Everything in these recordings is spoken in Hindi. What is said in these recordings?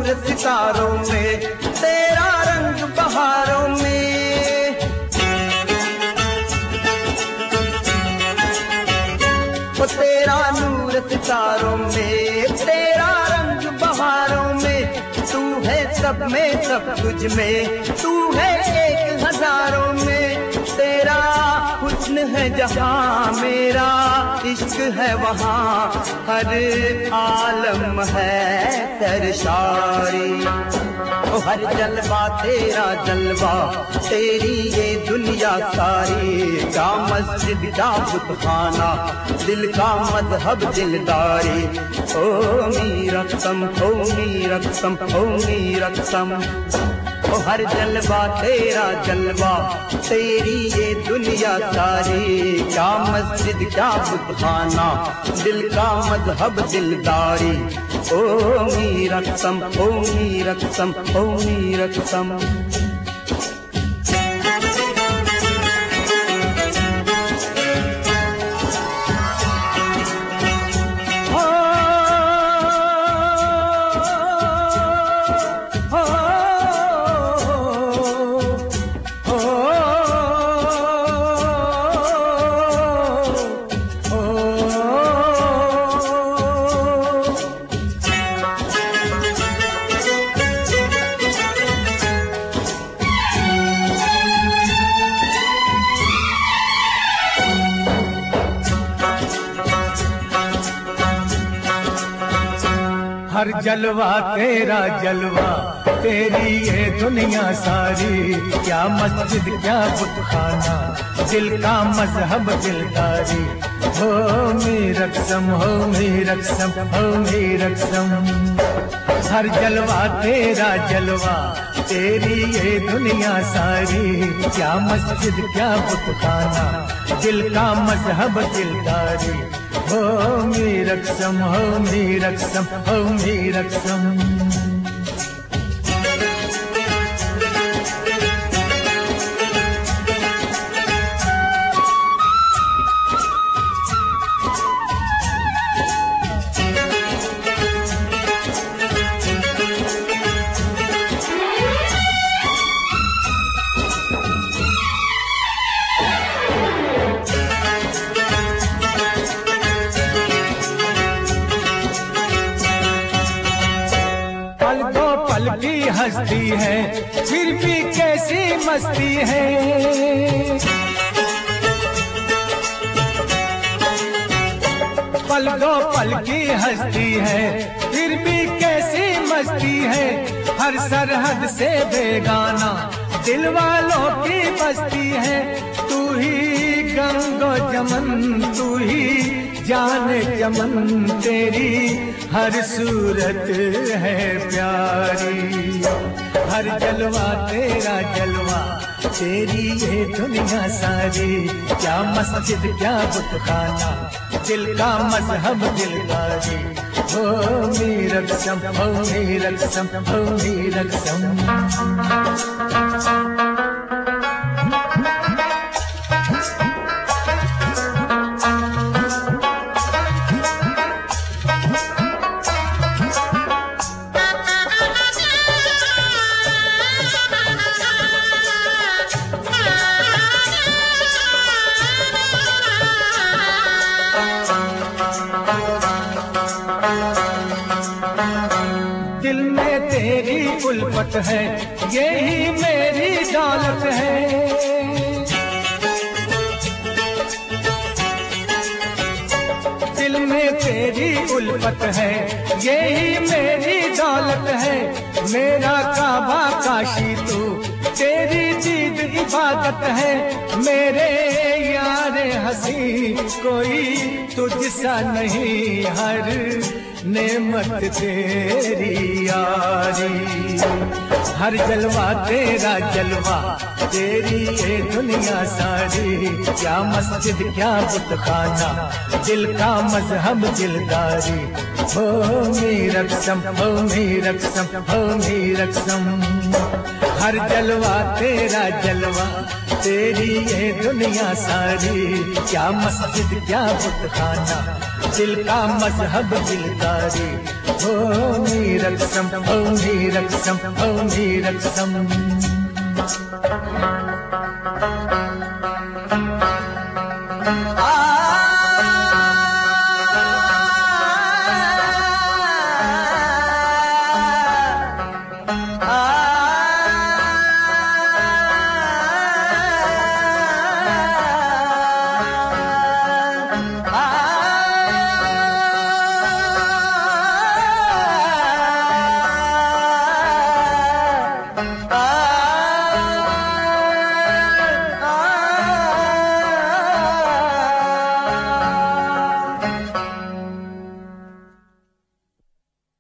नूर सितारों में, तेरा रंग बहारों में। वो तेरा नूर सितारों में, तेरा रंग बहारों में। तू है सब में सब तुझ में, तू है एक हजारों में। तेरा हुस्न है जहाँ, मेरा इश्क है वहाँ। हर आलम है सरशारी, ओ हर जलवा तेरा जलवा, तेरी ये दुनिया सारी। क्या मस्जिद क्या बुतखाना, दिल का मजहब दिलदारी। ओ मीरा कसम, ओ मीरा कसम, ओ मीरा कसम। ओ हर जलवा तेरा जलवा, तेरी ये दुनिया सारी। क्या मस्जिद क्या बुतखाना, दिल का मजहब दिलदारी। ओ मीरा कसम, ओ मीरा कसम, ओ मीरा कसम। हर जलवा तेरा जलवा, तेरी ये दुनिया सारी। क्या मस्जिद क्या बुतखाना, दिल का मजहब दिलदारी। हो मेरा कसम, हो मेरा कसम, हो मेरा कसम। हर जलवा तेरा जलवा, तेरी ये दुनिया सारी। क्या मस्जिद क्या बुतखाना, दिल का मजहब दिलदारी। हो मेरा कसम, हो मेरा कसम, हो मेरा कसम। की हस्ती है, फिर भी कैसी मस्ती है। पल दो पल की हस्ती है, फिर भी कैसी मस्ती है। हर सरहद से बेगाना, दिल वालों की बस्ती है। तू ही गंगो जमन, तू ही जाने चमन। तेरी हर सूरत है प्यारी। हर जलवा तेरा जलवा, तेरी ये दुनिया सारी। क्या मस्जिद क्या बुतखाना, दिल का मजहब दिलदारी। हो मेरा कसम, हो मेरा कसम, हो मेरा कसम। दिल में तेरी उल्फत है, यही मेरी दौलत है। दिल में तेरी उल्फत है, यही मेरी दौलत है। मेरा काबा काशी तू, तेरी दीद इबादत है। मेरे यारे हंसी कोई तुझसा नहीं, हर नेमत तेरी यारी। हर जलवा तेरा जलवा, तेरी ये दुनिया सारी। क्या मस्जिद क्या बुतखाना, दिल का मजहब दिलदारी। हो मेरा कसम, हो मेरा कसम, हो मेरा कसम। हर जलवा तेरा जलवा, तेरी ये दुनिया सारी। क्या मस्जिद क्या बुतखाना, दिल का मजहब दिलदारी, ओ मीरकसम, ओ मीरकसम, ओ मीरकसम।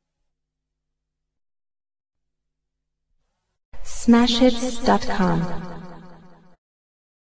Smashhits.com